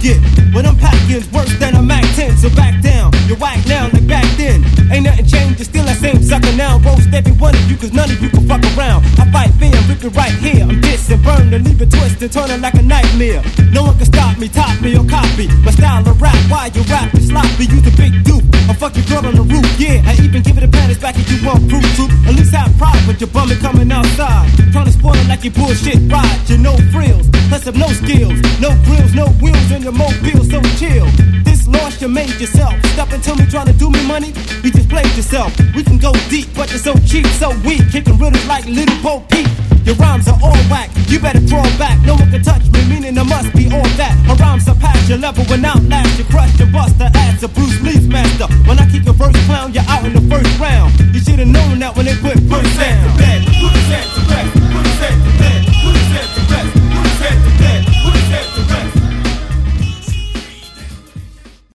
get. When I'm packing, worse than a Mac 10. So back down, you're whack now like back then. Ain't nothing changed, it's still that same sucker now. Roast every one of you, cause none of you can fuck around. I fight fair, rip it right here. I'm diss and burn and leave it twist and turn it like a nightmare. No one can stop me, top me, or copy my style of rap. Why you rap is sloppy, you the big dupe. I'll fuck your girl on the roof, yeah. I even give it a pat back if you want proof to. At least have pride, but you're bumming coming outside. Trying to spoil it like you bullshit ride. You no frills, plus have no skills. No grills, no wheels on your mobile, so chill. This loss you made yourself. Stop and tell me trying to do me money. You just played yourself. We can go deep, but you're so cheap, so weak. Kicking riddles like Little Bo Peep. Your rhymes are all whack, you better draw back. No one can touch me, meaning I must be all that. My rhymes surpass your level and outlast. You crush and bust the ass of Bruce Lee's master. When I keep your verse clown, you're out in the first round. You should've known that when they put first down.